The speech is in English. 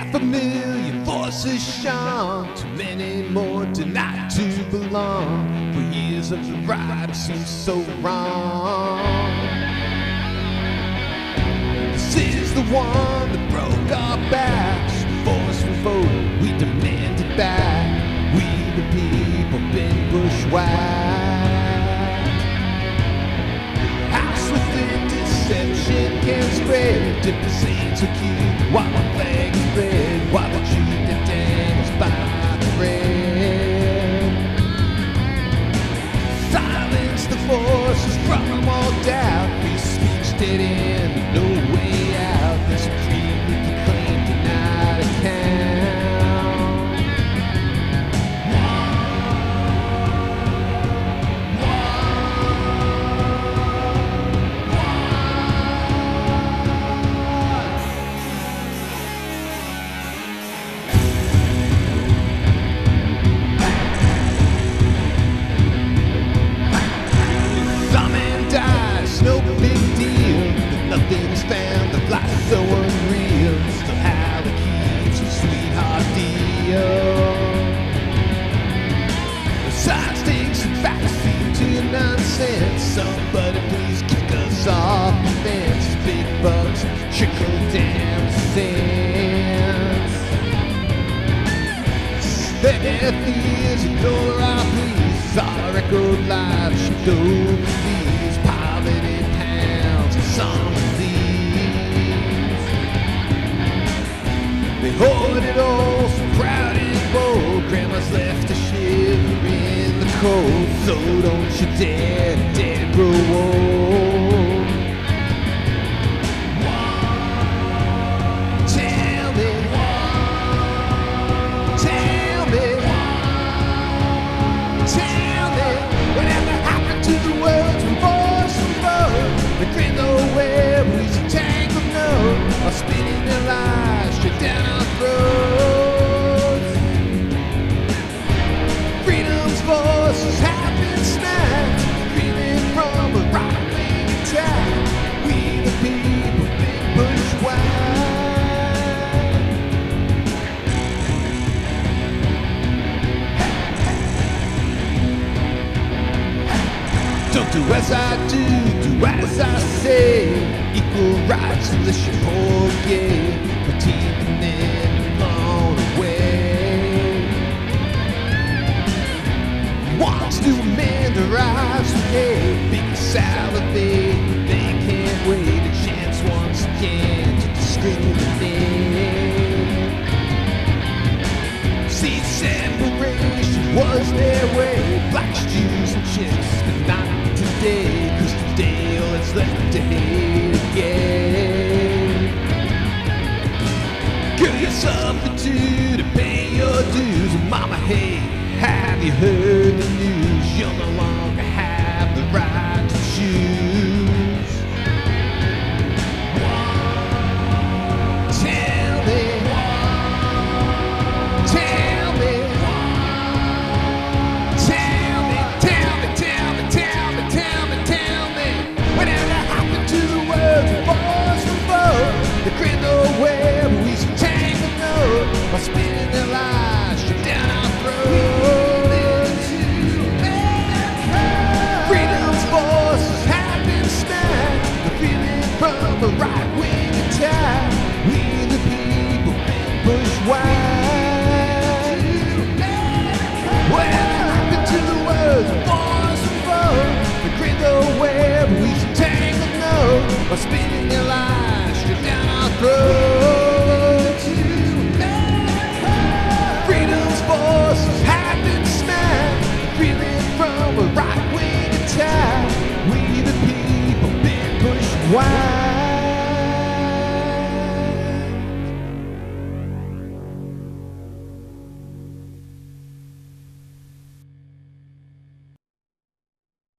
Half a million voices shone, too many more denied to belong. For years of the ride seems so wrong. This is the one that broke our backs. Force revolt, we demand it back. We the people been bushwhacked. House within deception can spread. Dip the saints are cute while my flag is red. Why would you the dangles by the thread? Silence the forces from all doubt. Free speech dead end, no way out. The supreme we can claim denied account. No big deal, but nothing's found that life's so unreal. Still how it keeps a sweetheart deal. The science takes a backseat to your nonsense. Somebody please kick us off the fence. Big bucks trickle down the sense. There is ignore our pleas. Our record lives should go with these piloted pounds and some of these. They hoard it all so proud and bold. Grandma's left a shiver in the cold. So don't you dare grow old. Tell me, whatever happened to the world's revolt? The grin nowhere, who's a tangled note, are spinning their lives straight down our throats. Freedom's voices have been snapped, feeling from a right-wing attack. We the people, big bushwhacked. Don't do as I do as I say. Equal rights unless you're poor or gay. For teaming in and blown away. Wants to amend their lives with hate. Big salivate, they can't wait a chance once again to discriminate. See, separation was their way. Blacks, Jews, and chicks, but not today, 'cause today all that's left to hate again. Give you something to pay your dues. And mama, hey, have you heard the news? You'll no longer have the right to choose. Tell me, whatever happened to the world's voice and vote? The grin nowhere, but we some tangled note, while spinning their lives straight down our throats. Freedom's voices have been snapped, the feeling from a right-wing attack. We the people been bushwhacked.